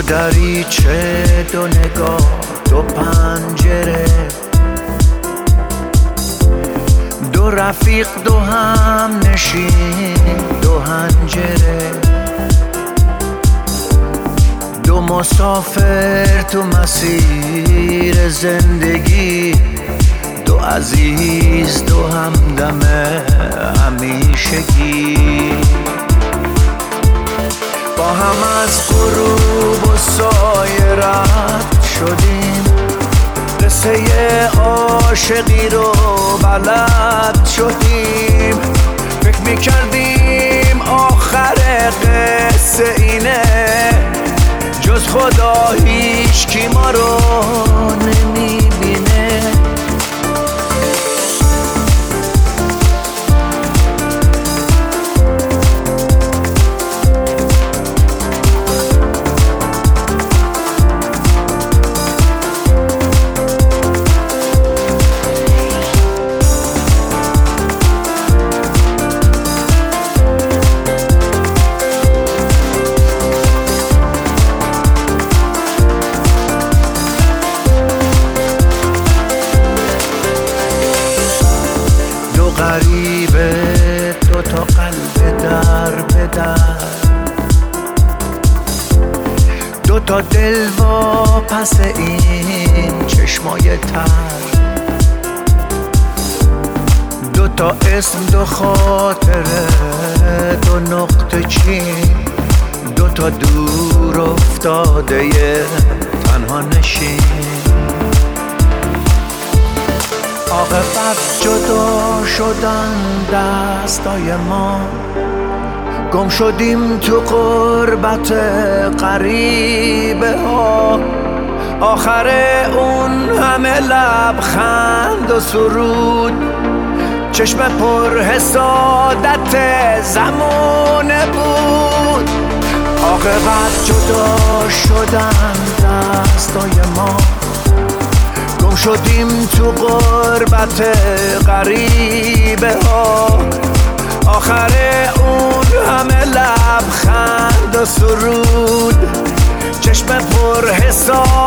دریچه، دو نگاه، دو پنجره، دو رفیق، دو هم نشین، دو هنجره، دو مسافر تو مسیر زندگی، دو عزیز، دو همدم همیشگی. با هم از غروب و سایه رد شدیم، قصه عاشقی رو بلد شدیم. فکر میکردیم آخر قصه اینه، جز خدا هیچ کی ما رو نمیبینه. غریبه، دو تا قلب در به در، دو تا دل وا پس این چشمای تر، دو تا اسم، دو خاطره، دو نقطه چین، دو تا دور افتاده تنها نشین. عاقبت جدا شدن دستای ما، گم شدیم تو غربت غریبه ها. آخر اون همه لبخند و سرود، چشم پر حسادت زمانه بود. عاقبت جدا شدن دستای ما، گم شدیم تو غربت غریبه ها. آخر اون همه لبخند و سرود، چشم پر حساب